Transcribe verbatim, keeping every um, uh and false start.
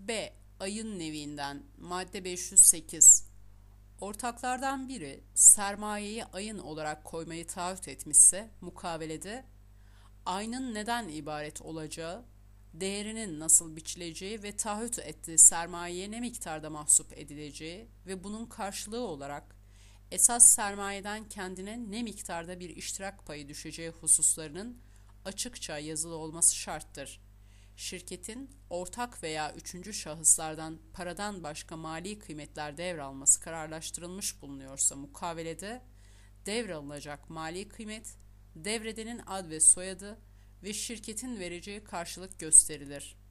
B. Ayın nevinden madde beş yüz sekiz. Ortaklardan biri sermayeyi ayın olarak koymayı taahhüt etmişse mukavelede aynın neden ibaret olacağı, değerinin nasıl biçileceği ve taahhüt ettiği sermayeye ne miktarda mahsup edileceği ve bunun karşılığı olarak esas sermayeden kendine ne miktarda bir iştirak payı düşeceği hususlarının açıkça yazılı olması şarttır. Şirketin ortak veya üçüncü şahıslardan paradan başka mali kıymetler devralması kararlaştırılmış bulunuyorsa mukavelede devralınacak mali kıymet, devredenin ad ve soyadı ve şirketin vereceği karşılık gösterilir.